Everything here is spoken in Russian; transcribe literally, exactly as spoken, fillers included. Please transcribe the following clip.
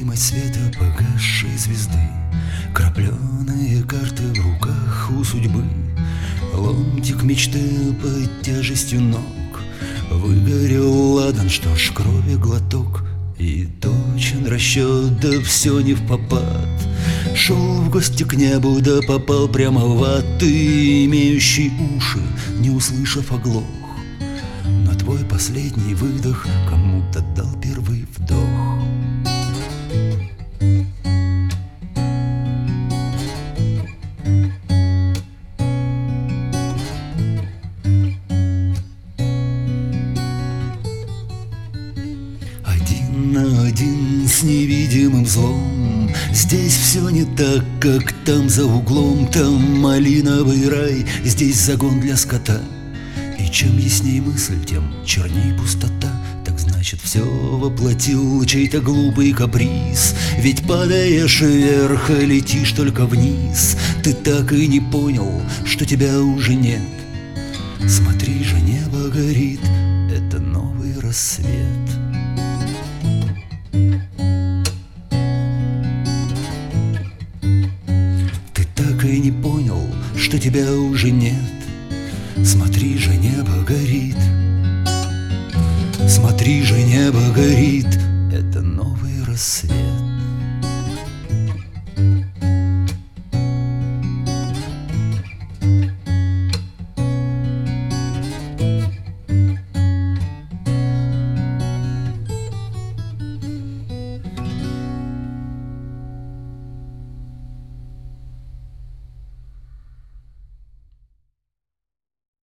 Видимость света погасшей звезды, крапленые карты в руках у судьбы, ломтик мечты под тяжестью ног. Выгорел ладан, что ж, крови глоток, и точен расчет, да все не впопад. Шел в гости к небу, да попал прямо в ад. Ты, имеющий уши, не услышав, оглох. Но твой последний выдох кому-то дал первый вдох. Один на один с невидимым злом. Здесь все не так, как там за углом. Там малиновый рай, здесь загон для скота. И чем ясней мысль, тем черней пустота. Так значит, все воплотил чей-то глупый каприз. Ведь падаешь вверх, а летишь только вниз. Ты так и не понял, что тебя уже нет. Смотри же, небо горит, это новый рассвет. И не понял, что тебя уже нет. Смотри же, небо горит. Смотри же, небо горит, это новый рассвет.